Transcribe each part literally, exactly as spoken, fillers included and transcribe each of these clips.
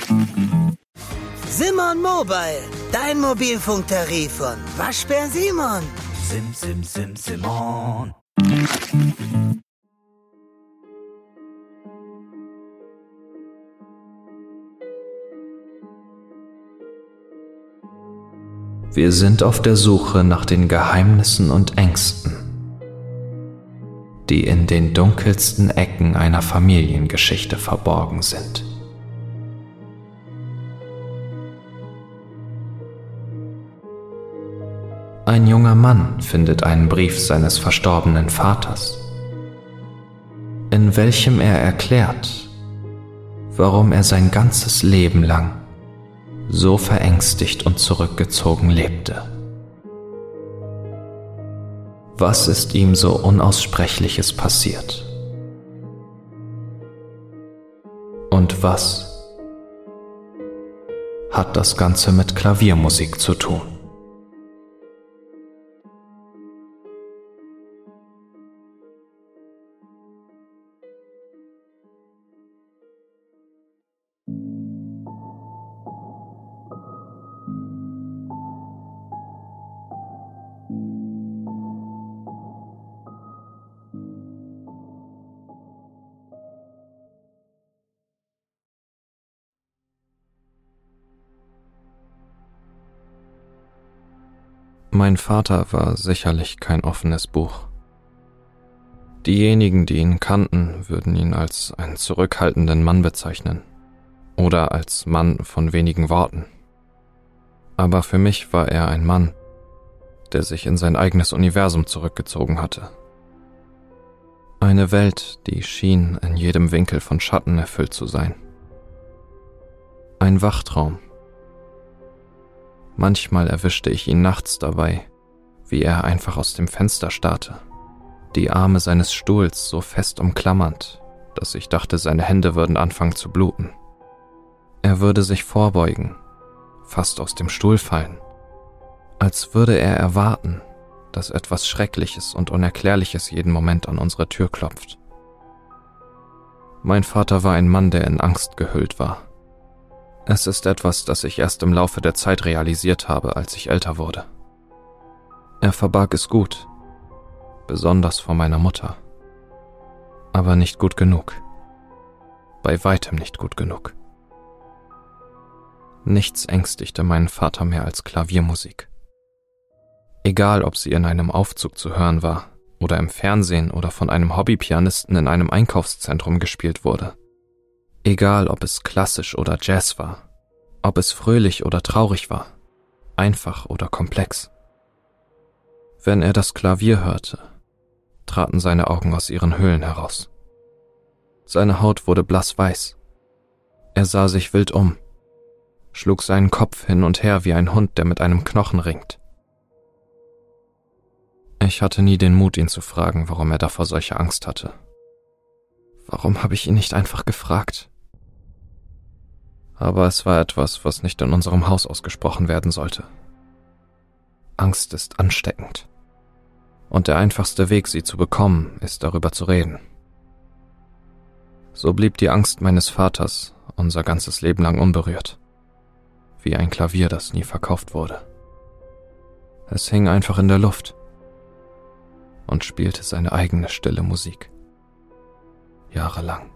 Simon Mobile, dein Mobilfunktarif von Waschbär Simon. Sim, sim, sim, Simon. Wir sind auf der Suche nach den Geheimnissen und Ängsten, die in den dunkelsten Ecken einer Familiengeschichte verborgen sind. Ein junger Mann findet einen Brief seines verstorbenen Vaters, in welchem er erklärt, warum er sein ganzes Leben lang so verängstigt und zurückgezogen lebte. Was ist ihm so Unaussprechliches passiert? Und was hat das Ganze mit Klaviermusik zu tun? Mein Vater war sicherlich kein offenes Buch. Diejenigen, die ihn kannten, würden ihn als einen zurückhaltenden Mann bezeichnen oder als Mann von wenigen Worten. Aber für mich war er ein Mann, der sich in sein eigenes Universum zurückgezogen hatte. Eine Welt, die schien in jedem Winkel von Schatten erfüllt zu sein. Ein Wachtraum. Manchmal erwischte ich ihn nachts dabei, wie er einfach aus dem Fenster starrte, die Arme seines Stuhls so fest umklammernd, dass ich dachte, seine Hände würden anfangen zu bluten. Er würde sich vorbeugen, fast aus dem Stuhl fallen, als würde er erwarten, dass etwas Schreckliches und Unerklärliches jeden Moment an unsere Tür klopft. Mein Vater war ein Mann, der in Angst gehüllt war. Es ist etwas, das ich erst im Laufe der Zeit realisiert habe, als ich älter wurde. Er verbarg es gut, besonders vor meiner Mutter. Aber nicht gut genug. Bei weitem nicht gut genug. Nichts ängstigte meinen Vater mehr als Klaviermusik. Egal, ob sie in einem Aufzug zu hören war oder im Fernsehen oder von einem Hobbypianisten in einem Einkaufszentrum gespielt wurde. Egal, ob es klassisch oder Jazz war, ob es fröhlich oder traurig war, einfach oder komplex. Wenn er das Klavier hörte, traten seine Augen aus ihren Höhlen heraus. Seine Haut wurde blassweiß. Er sah sich wild um, schlug seinen Kopf hin und her wie ein Hund, der mit einem Knochen ringt. Ich hatte nie den Mut, ihn zu fragen, warum er davor solche Angst hatte. Warum habe ich ihn nicht einfach gefragt? Aber es war etwas, was nicht in unserem Haus ausgesprochen werden sollte. Angst ist ansteckend. Und der einfachste Weg, sie zu bekommen, ist darüber zu reden. So blieb die Angst meines Vaters unser ganzes Leben lang unberührt. Wie ein Klavier, das nie verkauft wurde. Es hing einfach in der Luft und spielte seine eigene stille Musik. Jahrelang.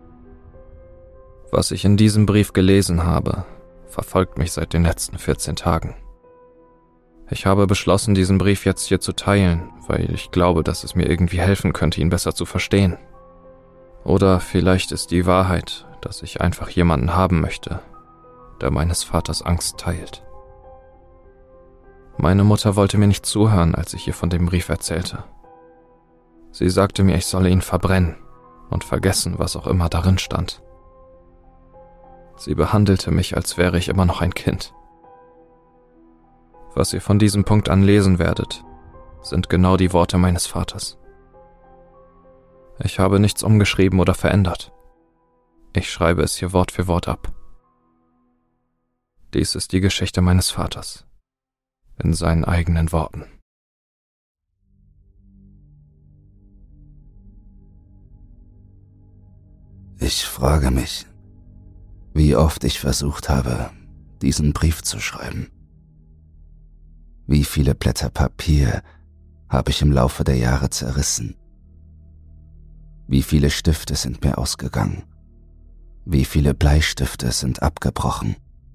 Was ich in diesem Brief gelesen habe, verfolgt mich seit den letzten vierzehn Tagen. Ich habe beschlossen, diesen Brief jetzt hier zu teilen, weil ich glaube, dass es mir irgendwie helfen könnte, ihn besser zu verstehen. Oder vielleicht ist die Wahrheit, dass ich einfach jemanden haben möchte, der meines Vaters Angst teilt. Meine Mutter wollte mir nicht zuhören, als ich ihr von dem Brief erzählte. Sie sagte mir, ich solle ihn verbrennen und vergessen, was auch immer darin stand. Sie behandelte mich, als wäre ich immer noch ein Kind. Was ihr von diesem Punkt an lesen werdet, sind genau die Worte meines Vaters. Ich habe nichts umgeschrieben oder verändert. Ich schreibe es hier Wort für Wort ab. Dies ist die Geschichte meines Vaters, in seinen eigenen Worten. Ich frage mich, Wie oft ich versucht habe, diesen Brief zu schreiben. Wie viele Blätter Papier habe ich im Laufe der Jahre zerrissen. Wie viele Stifte sind mir ausgegangen. Wie viele Bleistifte sind abgebrochen.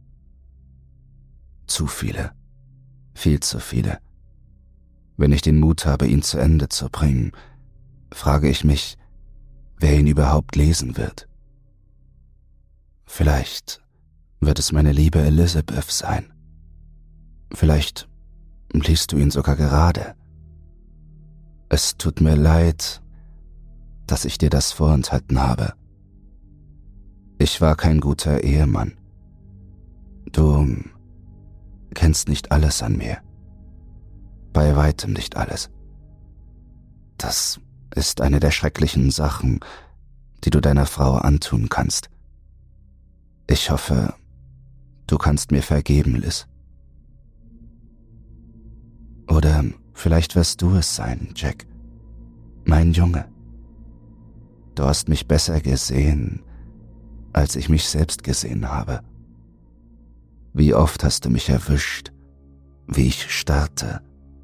Zu viele. Viel zu viele. Wenn ich den Mut habe, ihn zu Ende zu bringen, frage ich mich, wer ihn überhaupt lesen wird. Vielleicht wird es meine liebe Elizabeth sein. Vielleicht liest du ihn sogar gerade. Es tut mir leid, dass ich dir das vorenthalten habe. Ich war kein guter Ehemann. Du kennst nicht alles an mir. Bei weitem nicht alles. Das ist eine der schrecklichen Sachen, die du deiner Frau antun kannst. Ich hoffe, du kannst mir vergeben, Liz. Oder vielleicht wirst du es sein, Jack. Mein Junge. Du hast mich besser gesehen, als ich mich selbst gesehen habe. Wie oft hast du mich erwischt, wie ich starrte.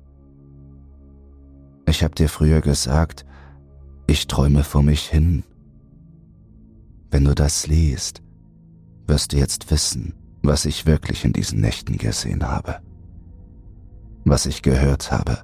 Ich hab dir früher gesagt, ich träume vor mich hin. Wenn du das liest, wirst du jetzt wissen, was ich wirklich in diesen Nächten gesehen habe. Was ich gehört habe.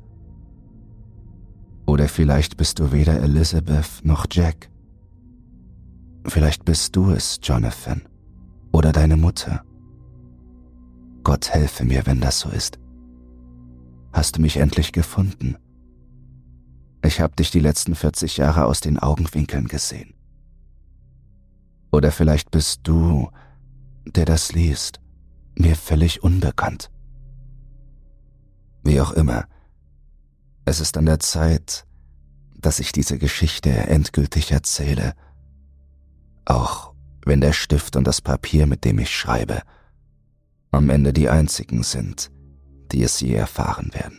Oder vielleicht bist du weder Elizabeth noch Jack. Vielleicht bist du es, Jonathan, oder deine Mutter. Gott helfe mir, wenn das so ist. Hast du mich endlich gefunden? Ich habe dich die letzten vierzig Jahre aus den Augenwinkeln gesehen. Oder vielleicht bist du, der das liest, mir völlig unbekannt. Wie auch immer, es ist an der Zeit, dass ich diese Geschichte endgültig erzähle, auch wenn der Stift und das Papier, mit dem ich schreibe, am Ende die einzigen sind, die es je erfahren werden.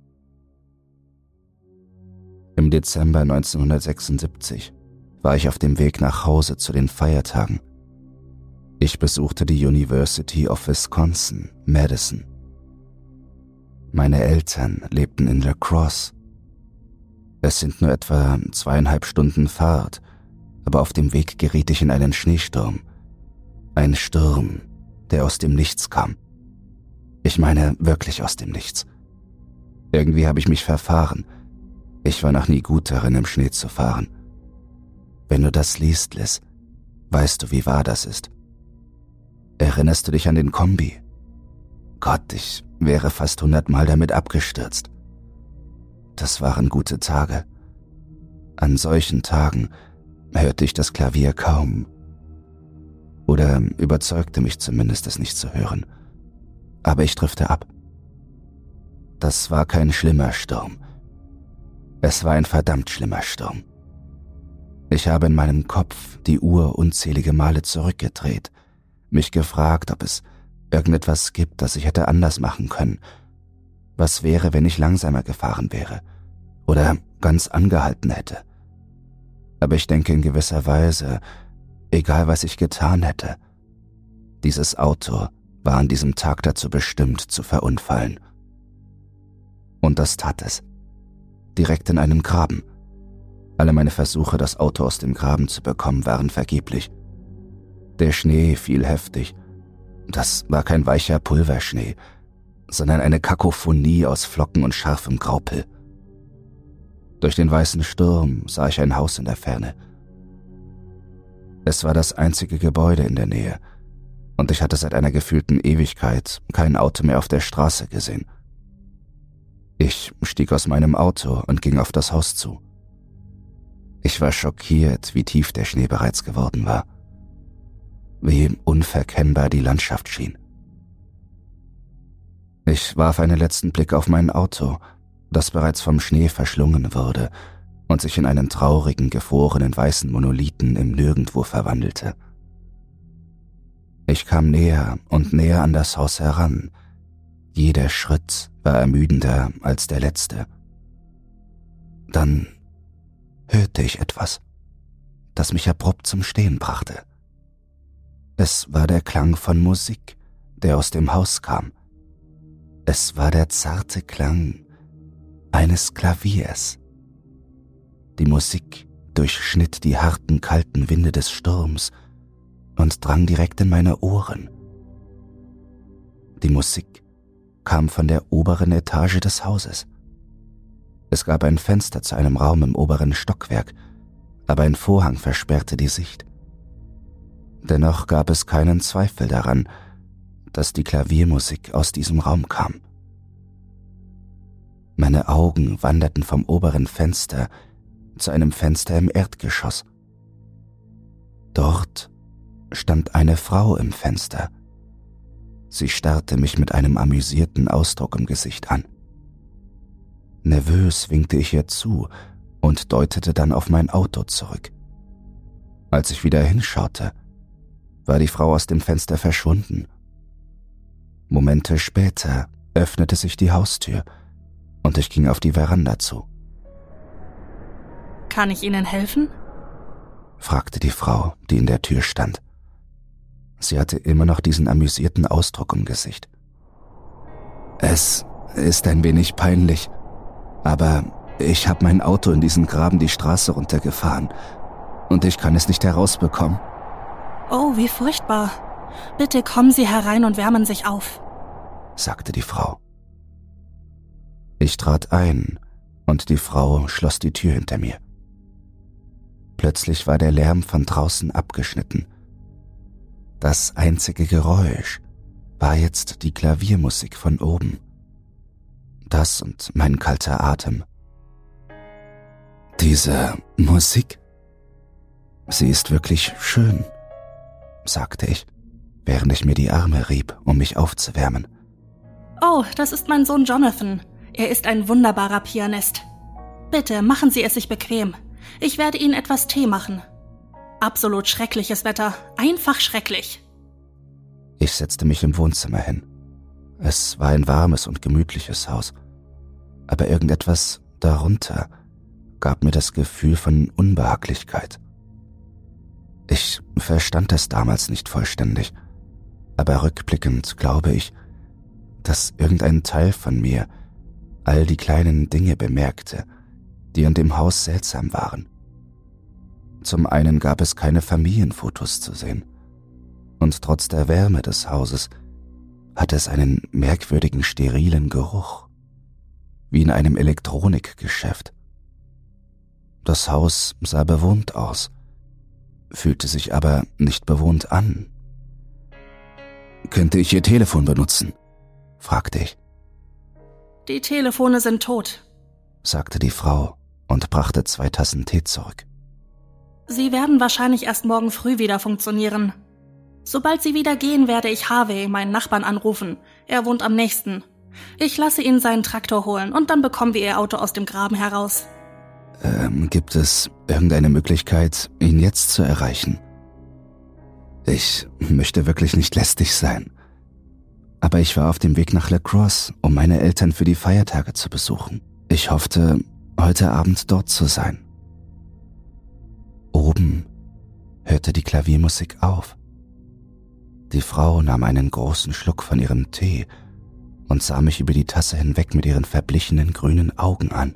Im Dezember neunzehnhundertsechsundsiebzig war ich auf dem Weg nach Hause zu den Feiertagen. Ich besuchte die University of Wisconsin, Madison. Meine Eltern lebten in La Crosse. Es sind nur etwa zweieinhalb Stunden Fahrt, aber auf dem Weg geriet ich in einen Schneesturm. Ein Sturm, der aus dem Nichts kam. Ich meine wirklich aus dem Nichts. Irgendwie habe ich mich verfahren. Ich war noch nie gut darin, im Schnee zu fahren. Wenn du das liest, Liz, weißt du, wie wahr das ist. Erinnerst du dich an den Kombi? Gott, ich wäre fast hundertmal damit abgestürzt. Das waren gute Tage. An solchen Tagen hörte ich das Klavier kaum. Oder überzeugte mich zumindest, es nicht zu hören. Aber ich drifte ab. Das war kein schlimmer Sturm. Es war ein verdammt schlimmer Sturm. Ich habe in meinem Kopf die Uhr unzählige Male zurückgedreht, mich gefragt, ob es irgendetwas gibt, das ich hätte anders machen können. Was wäre, wenn ich langsamer gefahren wäre oder ganz angehalten hätte? Aber ich denke in gewisser Weise, egal was ich getan hätte, dieses Auto war an diesem Tag dazu bestimmt, zu verunfallen. Und das tat es. Direkt in einem Graben. Alle meine Versuche, das Auto aus dem Graben zu bekommen, waren vergeblich. Der Schnee fiel heftig. Das war kein weicher Pulverschnee, sondern eine Kakophonie aus Flocken und scharfem Graupel. Durch den weißen Sturm sah ich ein Haus in der Ferne. Es war das einzige Gebäude in der Nähe, und ich hatte seit einer gefühlten Ewigkeit kein Auto mehr auf der Straße gesehen. Ich stieg aus meinem Auto und ging auf das Haus zu. Ich war schockiert, wie tief der Schnee bereits geworden war. Wie unverkennbar die Landschaft schien. Ich warf einen letzten Blick auf mein Auto, das bereits vom Schnee verschlungen wurde und sich in einen traurigen, gefrorenen weißen Monolithen im Nirgendwo verwandelte. Ich kam näher und näher an das Haus heran. Jeder Schritt war ermüdender als der letzte. Dann hörte ich etwas, das mich abrupt zum Stehen brachte. Es war der Klang von Musik, der aus dem Haus kam. Es war der zarte Klang eines Klaviers. Die Musik durchschnitt die harten, kalten Winde des Sturms und drang direkt in meine Ohren. Die Musik kam von der oberen Etage des Hauses. Es gab ein Fenster zu einem Raum im oberen Stockwerk, aber ein Vorhang versperrte die Sicht. Dennoch gab es keinen Zweifel daran, dass die Klaviermusik aus diesem Raum kam. Meine Augen wanderten vom oberen Fenster zu einem Fenster im Erdgeschoss. Dort stand eine Frau im Fenster. Sie starrte mich mit einem amüsierten Ausdruck im Gesicht an. Nervös winkte ich ihr zu und deutete dann auf mein Auto zurück. Als ich wieder hinschaute, war die Frau aus dem Fenster verschwunden. Momente später öffnete sich die Haustür und ich ging auf die Veranda zu. »Kann ich Ihnen helfen?« fragte die Frau, die in der Tür stand. Sie hatte immer noch diesen amüsierten Ausdruck im Gesicht. »Es ist ein wenig peinlich, aber ich habe mein Auto in diesen Graben die Straße runtergefahren und ich kann es nicht herausbekommen.« »Oh, wie furchtbar. Bitte kommen Sie herein und wärmen sich auf«, sagte die Frau. Ich trat ein und die Frau schloss die Tür hinter mir. Plötzlich war der Lärm von draußen abgeschnitten. Das einzige Geräusch war jetzt die Klaviermusik von oben. Das und mein kalter Atem. »Diese Musik, sie ist wirklich schön«, sagte ich, während ich mir die Arme rieb, um mich aufzuwärmen. »Oh, das ist mein Sohn Jonathan. Er ist ein wunderbarer Pianist. Bitte, machen Sie es sich bequem. Ich werde Ihnen etwas Tee machen. Absolut schreckliches Wetter, einfach schrecklich.« Ich setzte mich im Wohnzimmer hin. Es war ein warmes und gemütliches Haus, aber irgendetwas darunter gab mir das Gefühl von Unbehaglichkeit. Ich verstand es damals nicht vollständig, aber rückblickend glaube ich, dass irgendein Teil von mir all die kleinen Dinge bemerkte, die an dem Haus seltsam waren. Zum einen gab es keine Familienfotos zu sehen, und trotz der Wärme des Hauses hatte es einen merkwürdigen sterilen Geruch, wie in einem Elektronikgeschäft. Das Haus sah bewohnt aus, fühlte sich aber nicht bewohnt an. »Könnte ich Ihr Telefon benutzen?« fragte ich. »Die Telefone sind tot«, sagte die Frau und brachte zwei Tassen Tee zurück. »Sie werden wahrscheinlich erst morgen früh wieder funktionieren. Sobald Sie wieder gehen, werde ich Harvey, meinen Nachbarn, anrufen. Er wohnt am nächsten. Ich lasse ihn seinen Traktor holen und dann bekommen wir Ihr Auto aus dem Graben heraus.« Ähm, gibt es irgendeine Möglichkeit, ihn jetzt zu erreichen? Ich möchte wirklich nicht lästig sein. Aber ich war auf dem Weg nach La Crosse, um meine Eltern für die Feiertage zu besuchen. Ich hoffte, heute Abend dort zu sein. Oben hörte die Klaviermusik auf. Die Frau nahm einen großen Schluck von ihrem Tee und sah mich über die Tasse hinweg mit ihren verblichenen grünen Augen an.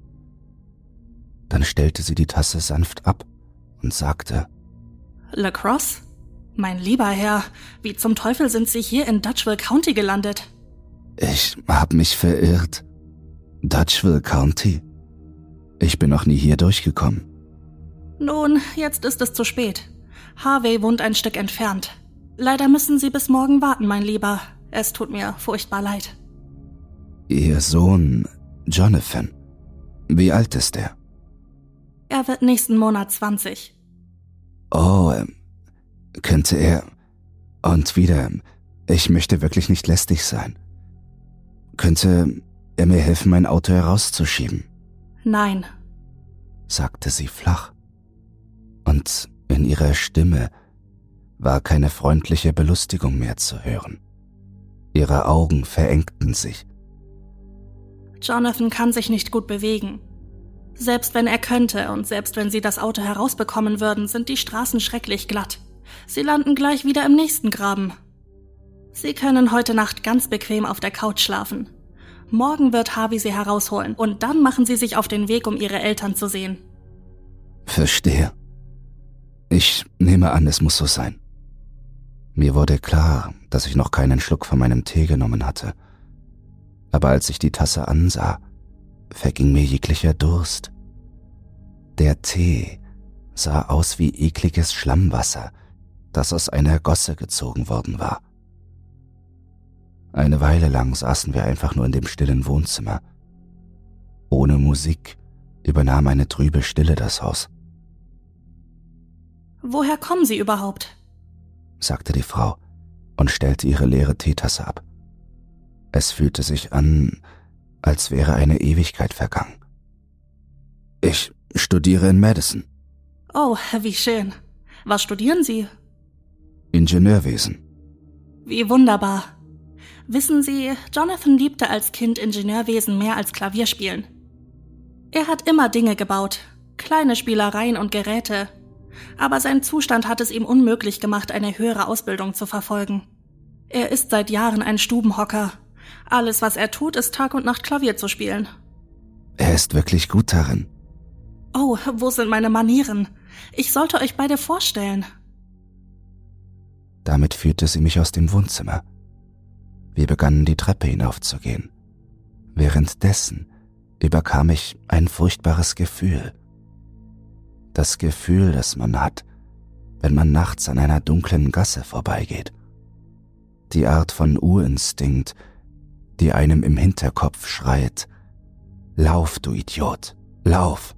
Dann stellte sie die Tasse sanft ab und sagte: »La Crosse? Mein lieber Herr, wie zum Teufel sind Sie hier in Dutchville County gelandet?« »Ich hab mich verirrt. Dutchville County? Ich bin noch nie hier durchgekommen.« »Nun, jetzt ist es zu spät. Harvey wohnt ein Stück entfernt. Leider müssen Sie bis morgen warten, mein Lieber. Es tut mir furchtbar leid.« »Ihr Sohn Jonathan, wie alt ist er?« »Er wird nächsten Monat zwanzig.« »Oh, könnte er... Und wieder, ich möchte wirklich nicht lästig sein. Könnte er mir helfen, mein Auto herauszuschieben?« »Nein«, sagte sie flach. Und in ihrer Stimme war keine freundliche Belustigung mehr zu hören. Ihre Augen verengten sich. »Jonathan kann sich nicht gut bewegen. Selbst wenn er könnte und selbst wenn Sie das Auto herausbekommen würden, sind die Straßen schrecklich glatt. Sie landen gleich wieder im nächsten Graben. Sie können heute Nacht ganz bequem auf der Couch schlafen. Morgen wird Harvey sie herausholen und dann machen sie sich auf den Weg, um ihre Eltern zu sehen. Verstehe. Ich nehme an, es muss so sein. Mir wurde klar, dass ich noch keinen Schluck von meinem Tee genommen hatte. Aber als ich die Tasse ansah, verging mir jeglicher Durst. Der Tee sah aus wie ekliges Schlammwasser, das aus einer Gosse gezogen worden war. Eine Weile lang saßen wir einfach nur in dem stillen Wohnzimmer. Ohne Musik übernahm eine trübe Stille das Haus. »Woher kommen Sie überhaupt?« sagte die Frau und stellte ihre leere Teetasse ab. Es fühlte sich an, als wäre eine Ewigkeit vergangen. »Ich studiere in Madison.« »Oh, wie schön. Was studieren Sie?« »Ingenieurwesen.« »Wie wunderbar. Wissen Sie, Jonathan liebte als Kind Ingenieurwesen mehr als Klavierspielen. Er hat immer Dinge gebaut, kleine Spielereien und Geräte, aber sein Zustand hat es ihm unmöglich gemacht, eine höhere Ausbildung zu verfolgen. Er ist seit Jahren ein Stubenhocker. Alles, was er tut, ist Tag und Nacht Klavier zu spielen.« »Er ist wirklich gut darin.« »Oh, wo sind meine Manieren? Ich sollte euch beide vorstellen.« Damit führte sie mich aus dem Wohnzimmer. Wir begannen die Treppe hinaufzugehen. Währenddessen überkam ich ein furchtbares Gefühl. Das Gefühl, das man hat, wenn man nachts an einer dunklen Gasse vorbeigeht. Die Art von Urinstinkt, die einem im Hinterkopf schreit: »Lauf, du Idiot, lauf!«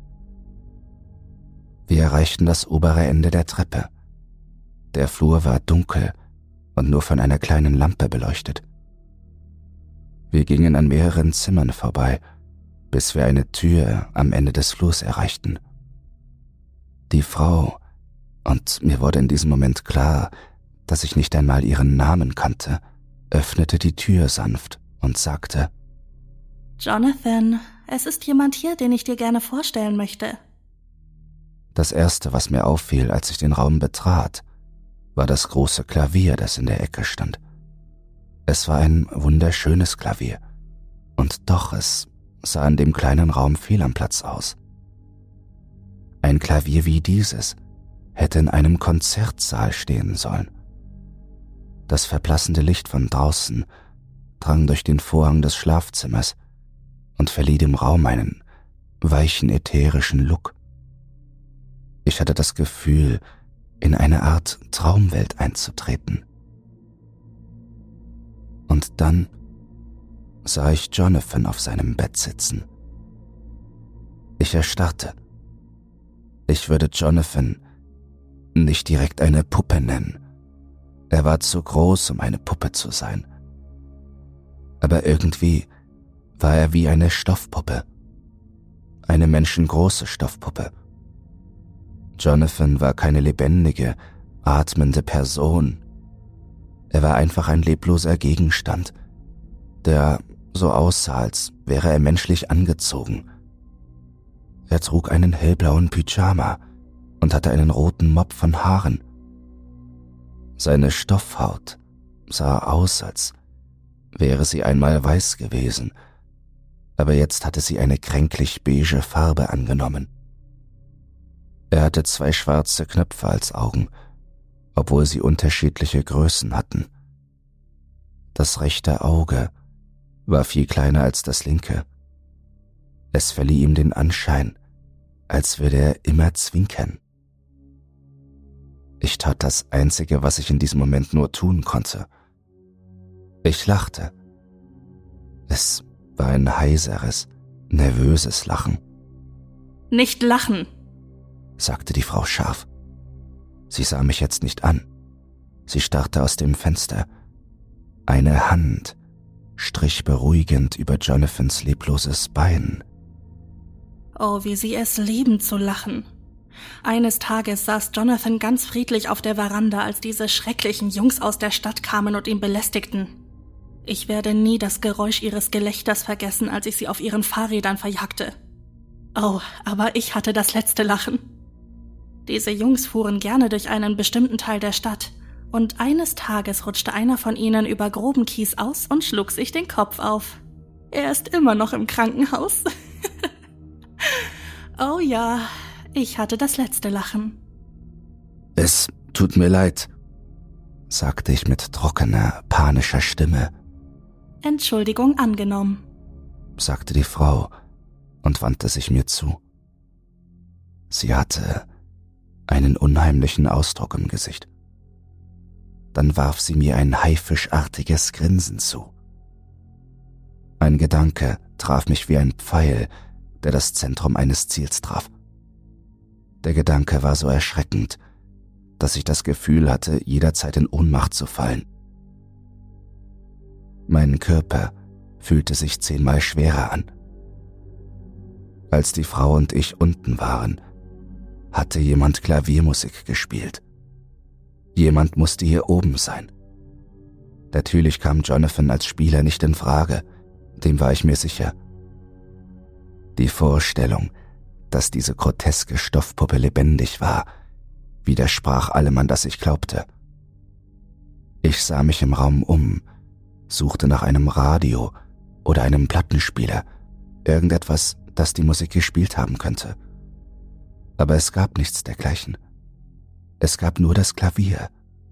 Wir erreichten das obere Ende der Treppe. Der Flur war dunkel und nur von einer kleinen Lampe beleuchtet. Wir gingen an mehreren Zimmern vorbei, bis wir eine Tür am Ende des Flurs erreichten. Die Frau, und mir wurde in diesem Moment klar, dass ich nicht einmal ihren Namen kannte, öffnete die Tür sanft und sagte: »Jonathan, es ist jemand hier, den ich dir gerne vorstellen möchte.« Das Erste, was mir auffiel, als ich den Raum betrat, war das große Klavier, das in der Ecke stand. Es war ein wunderschönes Klavier, und doch es sah in dem kleinen Raum fehl am Platz aus. Ein Klavier wie dieses hätte in einem Konzertsaal stehen sollen. Das verblassende Licht von draußen drang durch den Vorhang des Schlafzimmers und verlieh dem Raum einen weichen, ätherischen Look. Ich hatte das Gefühl, in eine Art Traumwelt einzutreten. Und dann sah ich Jonathan auf seinem Bett sitzen. Ich erstarrte. Ich würde Jonathan nicht direkt eine Puppe nennen. Er war zu groß, um eine Puppe zu sein. Aber irgendwie war er wie eine Stoffpuppe. Eine menschengroße Stoffpuppe. Jonathan war keine lebendige, atmende Person. Er war einfach ein lebloser Gegenstand, der so aussah, als wäre er menschlich angezogen. Er trug einen hellblauen Pyjama und hatte einen roten Mopp von Haaren. Seine Stoffhaut sah aus, als wäre sie einmal weiß gewesen, aber jetzt hatte sie eine kränklich beige Farbe angenommen. Er hatte zwei schwarze Knöpfe als Augen, obwohl sie unterschiedliche Größen hatten. Das rechte Auge war viel kleiner als das linke. Es verlieh ihm den Anschein, als würde er immer zwinkern. Ich tat das Einzige, was ich in diesem Moment nur tun konnte. Ich lachte. Es war ein heiseres, nervöses Lachen. »Nicht lachen«, sagte die Frau scharf. Sie sah mich jetzt nicht an. Sie starrte aus dem Fenster. Eine Hand strich beruhigend über Jonathans lebloses Bein. Oh, wie sie es lieben zu lachen. Eines Tages saß Jonathan ganz friedlich auf der Veranda, als diese schrecklichen Jungs aus der Stadt kamen und ihn belästigten. Ich werde nie das Geräusch ihres Gelächters vergessen, als ich sie auf ihren Fahrrädern verjagte. Oh, aber ich hatte das letzte Lachen. Diese Jungs fuhren gerne durch einen bestimmten Teil der Stadt, und eines Tages rutschte einer von ihnen über groben Kies aus und schlug sich den Kopf auf. Er ist immer noch im Krankenhaus. Oh ja, ich hatte das letzte Lachen. »Es tut mir leid«, sagte ich mit trockener, panischer Stimme. »Entschuldigung angenommen«, sagte die Frau und wandte sich mir zu. Sie hatte einen unheimlichen Ausdruck im Gesicht. Dann warf sie mir ein haifischartiges Grinsen zu. Ein Gedanke traf mich wie ein Pfeil, der das Zentrum eines Ziels traf. Der Gedanke war so erschreckend, dass ich das Gefühl hatte, jederzeit in Ohnmacht zu fallen. Mein Körper fühlte sich zehnmal schwerer an. Als die Frau und ich unten waren, hatte jemand Klaviermusik gespielt. Jemand musste hier oben sein. Natürlich kam Jonathan als Spieler nicht in Frage, dem war ich mir sicher. Die Vorstellung, dass diese groteske Stoffpuppe lebendig war, widersprach allem, an das ich glaubte. Ich sah mich im Raum um, suchte nach einem Radio oder einem Plattenspieler, irgendetwas, das die Musik gespielt haben könnte. Aber es gab nichts dergleichen. Es gab nur das Klavier.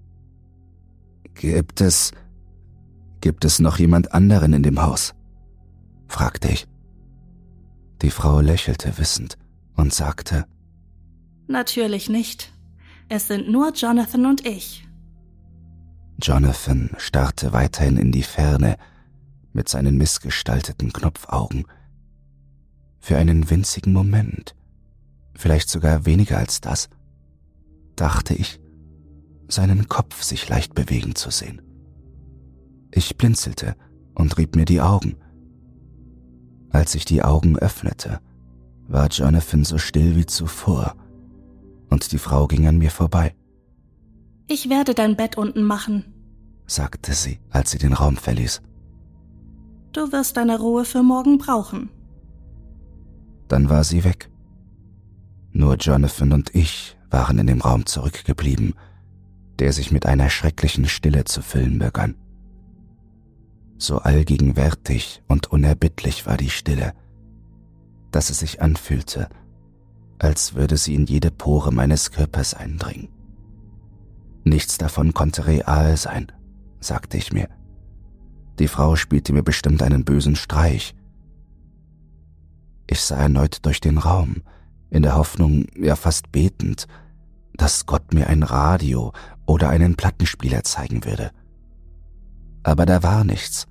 »Gibt es... gibt es noch jemand anderen in dem Haus?« fragte ich. Die Frau lächelte wissend und sagte: »Natürlich nicht. Es sind nur Jonathan und ich.« Jonathan starrte weiterhin in die Ferne mit seinen missgestalteten Knopfaugen. Für einen winzigen Moment, vielleicht sogar weniger als das, dachte ich, seinen Kopf sich leicht bewegen zu sehen. Ich blinzelte und rieb mir die Augen. Als ich die Augen öffnete, war Jonathan so still wie zuvor, und die Frau ging an mir vorbei. »Ich werde dein Bett unten machen«, sagte sie, als sie den Raum verließ. »Du wirst deine Ruhe für morgen brauchen.« Dann war sie weg. Nur Jonathan und ich waren in dem Raum zurückgeblieben, der sich mit einer schrecklichen Stille zu füllen begann. So allgegenwärtig und unerbittlich war die Stille, dass es sich anfühlte, als würde sie in jede Pore meines Körpers eindringen. Nichts davon konnte real sein, sagte ich mir. Die Frau spielte mir bestimmt einen bösen Streich. Ich sah erneut durch den Raum, in der Hoffnung, ja fast betend, dass Gott mir ein Radio oder einen Plattenspieler zeigen würde. Aber da war nichts.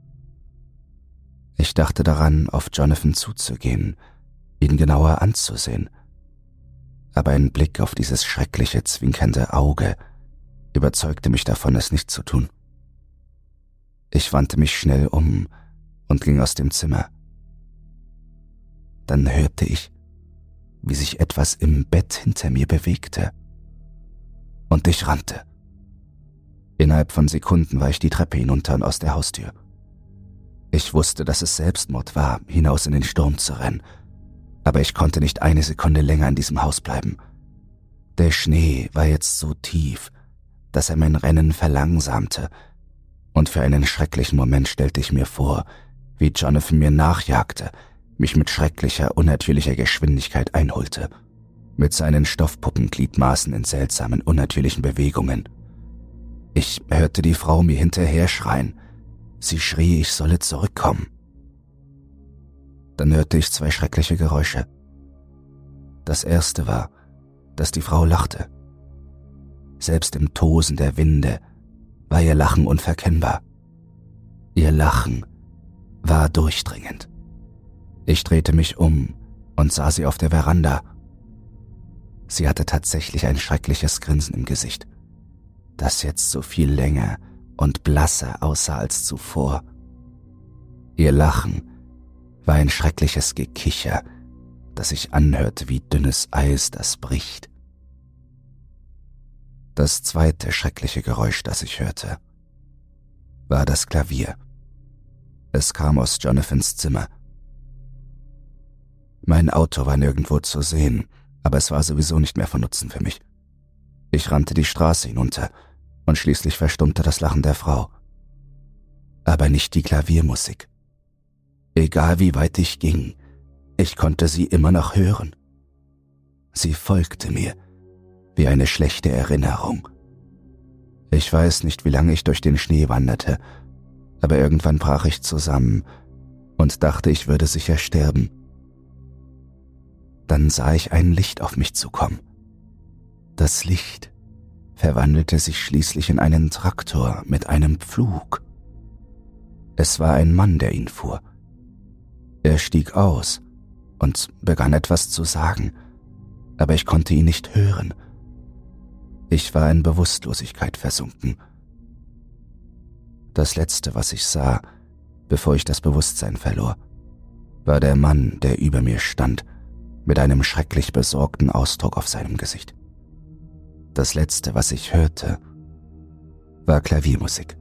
Ich dachte daran, auf Jonathan zuzugehen, ihn genauer anzusehen. Aber ein Blick auf dieses schreckliche, zwinkernde Auge überzeugte mich davon, es nicht zu tun. Ich wandte mich schnell um und ging aus dem Zimmer. Dann hörte ich, wie sich etwas im Bett hinter mir bewegte. Und ich rannte. Innerhalb von Sekunden war ich die Treppe hinunter und aus der Haustür. Ich wusste, dass es Selbstmord war, hinaus in den Sturm zu rennen, aber ich konnte nicht eine Sekunde länger in diesem Haus bleiben. Der Schnee war jetzt so tief, dass er mein Rennen verlangsamte, und für einen schrecklichen Moment stellte ich mir vor, wie Jonathan mir nachjagte, mich mit schrecklicher, unnatürlicher Geschwindigkeit einholte, mit seinen Stoffpuppengliedmaßen in seltsamen, unnatürlichen Bewegungen. Ich hörte die Frau mir hinterher schreien. Sie schrie, ich solle zurückkommen. Dann hörte ich zwei schreckliche Geräusche. Das erste war, dass die Frau lachte. Selbst im Tosen der Winde war ihr Lachen unverkennbar. Ihr Lachen war durchdringend. Ich drehte mich um und sah sie auf der Veranda. Sie hatte tatsächlich ein schreckliches Grinsen im Gesicht, das jetzt so viel länger und blasser aussah als zuvor. Ihr Lachen war ein schreckliches Gekicher, das sich anhörte wie dünnes Eis, das bricht. Das zweite schreckliche Geräusch, das ich hörte, war das Klavier. Es kam aus Jonathans Zimmer. Mein Auto war nirgendwo zu sehen, aber es war sowieso nicht mehr von Nutzen für mich. Ich rannte die Straße hinunter und schließlich verstummte das Lachen der Frau. Aber nicht die Klaviermusik. Egal wie weit ich ging, ich konnte sie immer noch hören. Sie folgte mir, wie eine schlechte Erinnerung. Ich weiß nicht, wie lange ich durch den Schnee wanderte, aber irgendwann brach ich zusammen und dachte, ich würde sicher sterben. Dann sah ich ein Licht auf mich zukommen. Das Licht verwandelte sich schließlich in einen Traktor mit einem Pflug. Es war ein Mann, der ihn fuhr. Er stieg aus und begann etwas zu sagen, aber ich konnte ihn nicht hören. Ich war in Bewusstlosigkeit versunken. Das Letzte, was ich sah, bevor ich das Bewusstsein verlor, war der Mann, der über mir stand, mit einem schrecklich besorgten Ausdruck auf seinem Gesicht. Das Letzte, was ich hörte, war Klaviermusik.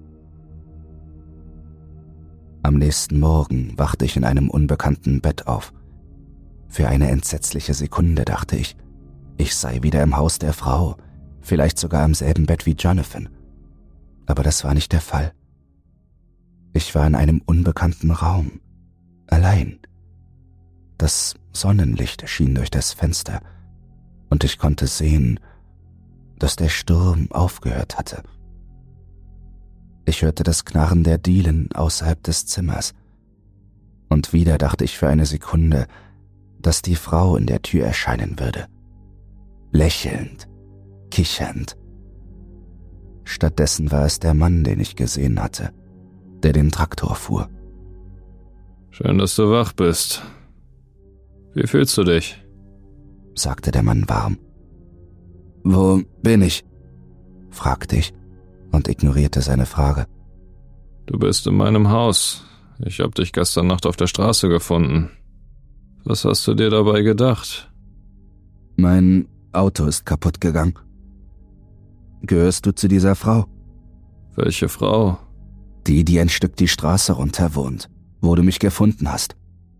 Am nächsten Morgen wachte ich in einem unbekannten Bett auf. Für eine entsetzliche Sekunde dachte ich, ich sei wieder im Haus der Frau, vielleicht sogar am selben Bett wie Jonathan. Aber das war nicht der Fall. Ich war in einem unbekannten Raum, allein. Das Sonnenlicht schien durch das Fenster und ich konnte sehen, dass der Sturm aufgehört hatte. Ich hörte das Knarren der Dielen außerhalb des Zimmers und wieder dachte ich für eine Sekunde, dass die Frau in der Tür erscheinen würde. Lächelnd, kichernd. Stattdessen war es der Mann, den ich gesehen hatte, der den Traktor fuhr. Schön, dass du wach bist. Wie fühlst du dich? Sagte der Mann warm. Wo bin ich? Fragte ich und ignorierte seine Frage. Du bist in meinem Haus. Ich hab dich gestern Nacht auf der Straße gefunden. Was hast du dir dabei gedacht? Mein Auto ist kaputt gegangen. Gehörst du zu dieser Frau? Welche Frau? Die, die ein Stück die Straße runter wohnt, wo du mich gefunden hast.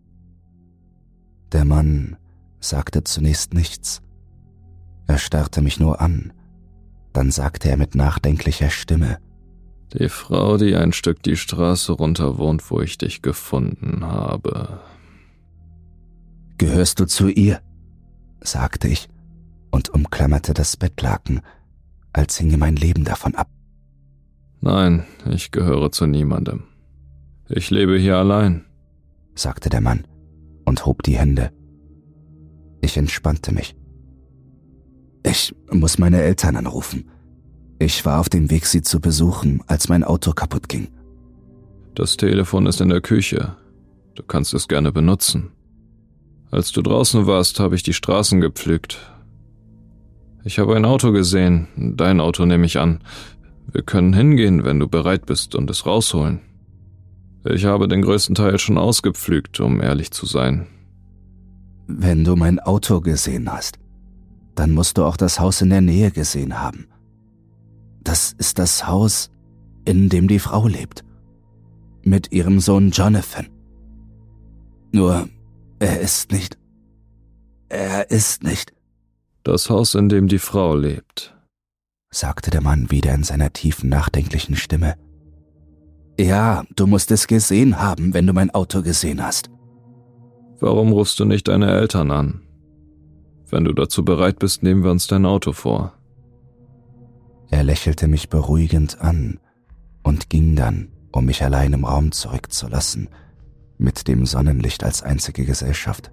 Der Mann sagte zunächst nichts. Er starrte mich nur an. Dann sagte er mit nachdenklicher Stimme: Die Frau, die ein Stück die Straße runter wohnt, wo ich dich gefunden habe. Gehörst du zu ihr? Sagte ich und umklammerte das Bettlaken, als hinge mein Leben davon ab. Nein, ich gehöre zu niemandem. Ich lebe hier allein, sagte der Mann und hob die Hände. Ich entspannte mich. Ich muss meine Eltern anrufen. Ich war auf dem Weg, sie zu besuchen, als mein Auto kaputt ging. Das Telefon ist in der Küche. Du kannst es gerne benutzen. Als du draußen warst, habe ich die Straßen gepflügt. Ich habe ein Auto gesehen, dein Auto nehme ich an. Wir können hingehen, wenn du bereit bist, und es rausholen. Ich habe den größten Teil schon ausgepflügt, um ehrlich zu sein. Wenn du mein Auto gesehen hast, dann musst du auch das Haus in der Nähe gesehen haben. Das ist das Haus, in dem die Frau lebt. Mit ihrem Sohn Jonathan. Nur, er ist nicht. Er ist nicht. Das Haus, in dem die Frau lebt, sagte der Mann wieder in seiner tiefen, nachdenklichen Stimme. Ja, du musst es gesehen haben, wenn du mein Auto gesehen hast. Warum rufst du nicht deine Eltern an? Wenn du dazu bereit bist, nehmen wir uns dein Auto vor. Er lächelte mich beruhigend an und ging dann, um mich allein im Raum zurückzulassen, mit dem Sonnenlicht als einzige Gesellschaft.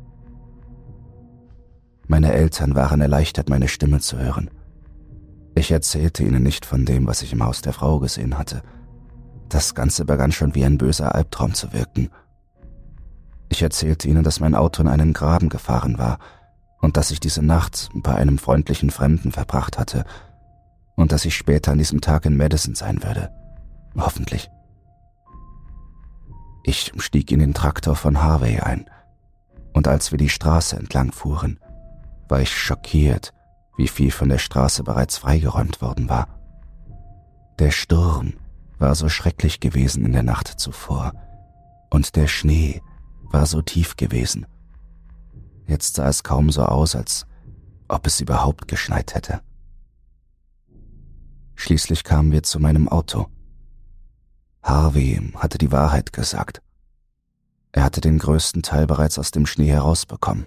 Meine Eltern waren erleichtert, meine Stimme zu hören. Ich erzählte ihnen nicht von dem, was ich im Haus der Frau gesehen hatte. Das Ganze begann schon wie ein böser Albtraum zu wirken. Ich erzählte ihnen, dass mein Auto in einen Graben gefahren war und dass ich diese Nacht bei einem freundlichen Fremden verbracht hatte und dass ich später an diesem Tag in Madison sein würde. Hoffentlich. Ich stieg in den Traktor von Harvey ein und als wir die Straße entlang fuhren, war ich schockiert, wie viel von der Straße bereits freigeräumt worden war. Der Sturm war so schrecklich gewesen in der Nacht zuvor und der Schnee war so tief gewesen. Jetzt sah es kaum so aus, als ob es überhaupt geschneit hätte. Schließlich kamen wir zu meinem Auto. Harvey hatte die Wahrheit gesagt. Er hatte den größten Teil bereits aus dem Schnee herausbekommen.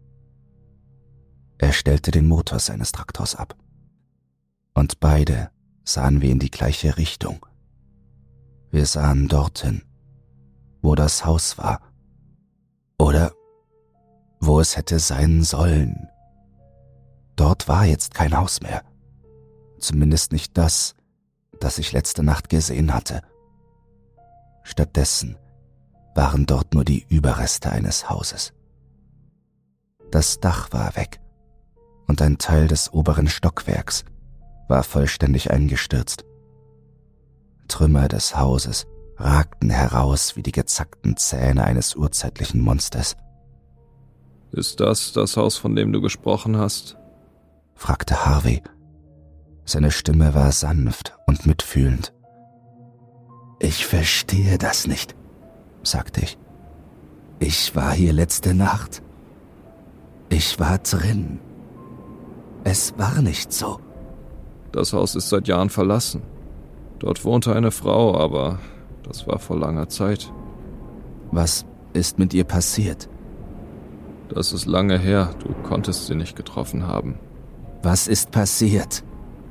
Er stellte den Motor seines Traktors ab. Und beide sahen wir in die gleiche Richtung. Wir sahen dorthin, wo das Haus war. Oder wo es hätte sein sollen. Dort war jetzt kein Haus mehr. Zumindest nicht das, das ich letzte Nacht gesehen hatte. Stattdessen waren dort nur die Überreste eines Hauses. Das Dach war weg und ein Teil des oberen Stockwerks war vollständig eingestürzt. Trümmer des Hauses ragten heraus wie die gezackten Zähne eines urzeitlichen Monsters. »Ist das das Haus, von dem du gesprochen hast?« fragte Harvey. Seine Stimme war sanft und mitfühlend. »Ich verstehe das nicht«, sagte ich. »Ich war hier letzte Nacht. Ich war drin. Es war nicht so.« »Das Haus ist seit Jahren verlassen. Dort wohnte eine Frau, aber das war vor langer Zeit.« »Was ist mit ihr passiert?« »Das ist lange her. Du konntest sie nicht getroffen haben.« »Was ist passiert?«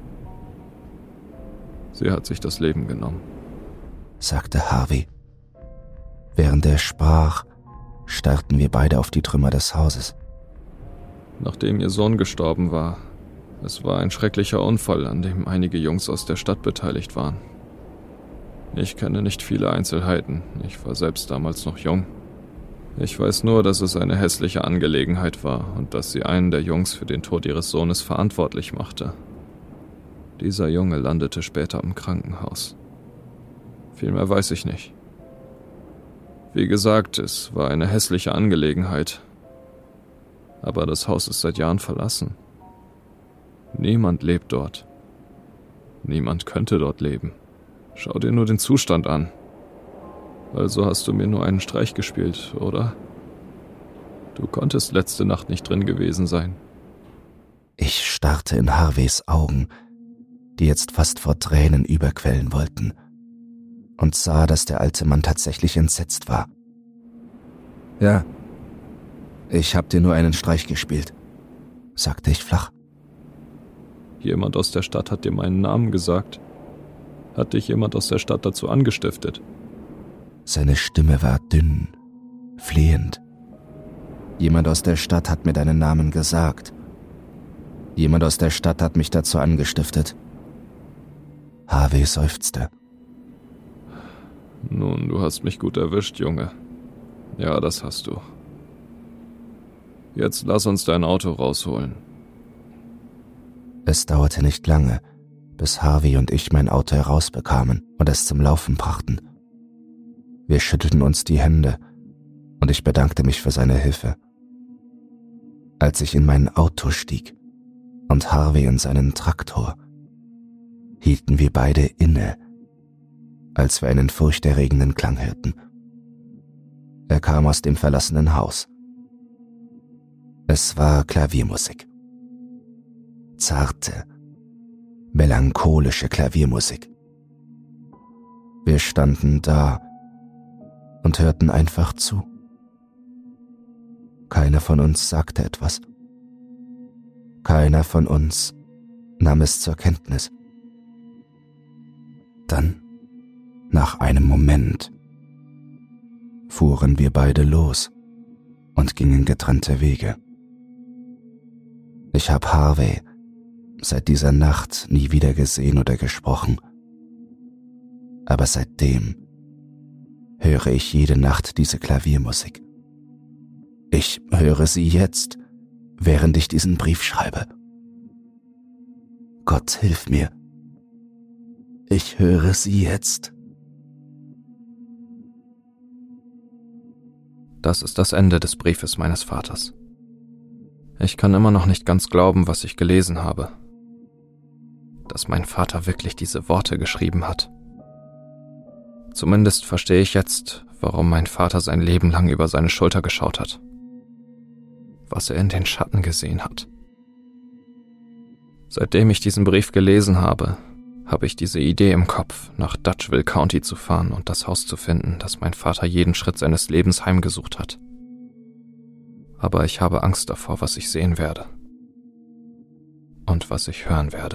»Sie hat sich das Leben genommen«, sagte Harvey. Während er sprach, starrten wir beide auf die Trümmer des Hauses. »Nachdem ihr Sohn gestorben war, es war ein schrecklicher Unfall, an dem einige Jungs aus der Stadt beteiligt waren. Ich kenne nicht viele Einzelheiten, ich war selbst damals noch jung. Ich weiß nur, dass es eine hässliche Angelegenheit war und dass sie einen der Jungs für den Tod ihres Sohnes verantwortlich machte. Dieser Junge landete später im Krankenhaus. Viel mehr weiß ich nicht. Wie gesagt, es war eine hässliche Angelegenheit. Aber das Haus ist seit Jahren verlassen. Niemand lebt dort. Niemand könnte dort leben. Schau dir nur den Zustand an. Also hast du mir nur einen Streich gespielt, oder? Du konntest letzte Nacht nicht drin gewesen sein.« Ich starrte in Harveys Augen, die jetzt fast vor Tränen überquellen wollten, und sah, dass der alte Mann tatsächlich entsetzt war. »Ja, ich hab dir nur einen Streich gespielt«, sagte ich flach. »Jemand aus der Stadt hat dir meinen Namen gesagt. Hat dich jemand aus der Stadt dazu angestiftet?« Seine Stimme war dünn, flehend. »Jemand aus der Stadt hat mir deinen Namen gesagt. Jemand aus der Stadt hat mich dazu angestiftet.« Harvey seufzte. »Nun, du hast mich gut erwischt, Junge. Ja, das hast du. Jetzt lass uns dein Auto rausholen.« Es dauerte nicht lange, bis Harvey und ich mein Auto herausbekamen und es zum Laufen brachten. Wir schüttelten uns die Hände und ich bedankte mich für seine Hilfe. Als ich in mein Auto stieg und Harvey in seinen Traktor, hielten wir beide inne, als wir einen furchterregenden Klang hörten. Er kam aus dem verlassenen Haus. Es war Klaviermusik. Zarte, melancholische Klaviermusik. Wir standen da und hörten einfach zu. Keiner von uns sagte etwas. Keiner von uns nahm es zur Kenntnis. Dann, nach einem Moment, fuhren wir beide los und gingen getrennte Wege. Ich habe Harvey seit dieser Nacht nie wieder gesehen oder gesprochen. Aber seitdem höre ich jede Nacht diese Klaviermusik. Ich höre sie jetzt, während ich diesen Brief schreibe. Gott, hilf mir. Ich höre sie jetzt. Das ist das Ende des Briefes meines Vaters. Ich kann immer noch nicht ganz glauben, was ich gelesen habe. Dass mein Vater wirklich diese Worte geschrieben hat. Zumindest verstehe ich jetzt, warum mein Vater sein Leben lang über seine Schulter geschaut hat. Was er in den Schatten gesehen hat. Seitdem ich diesen Brief gelesen habe, habe ich diese Idee im Kopf, nach Dutchville County zu fahren und das Haus zu finden, das mein Vater jeden Schritt seines Lebens heimgesucht hat. Aber ich habe Angst davor, was ich sehen werde. Und was ich hören werde.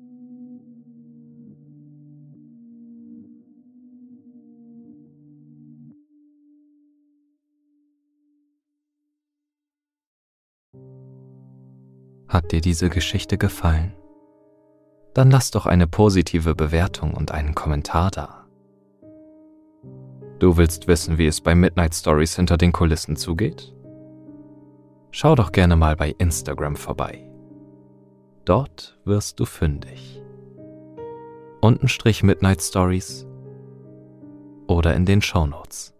Hat dir diese Geschichte gefallen? Dann lass doch eine positive Bewertung und einen Kommentar da. Du willst wissen, wie es bei Midnight Stories hinter den Kulissen zugeht? Schau doch gerne mal bei Instagram vorbei. Dort wirst du fündig. Untenstrich Midnight Stories oder in den Shownotes.